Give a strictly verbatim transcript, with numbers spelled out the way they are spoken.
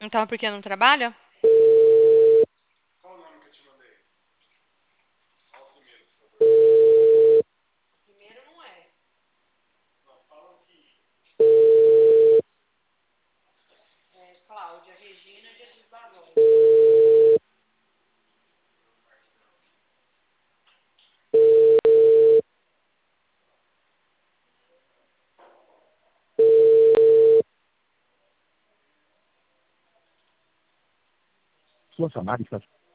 Então, por que não trabalha? Qual o nome que eu te mandei? Fala primeiro, por favor. Primeiro não é. Não, fala que. É Cláudia Regina Jesus Barbosa. Sua chamada está...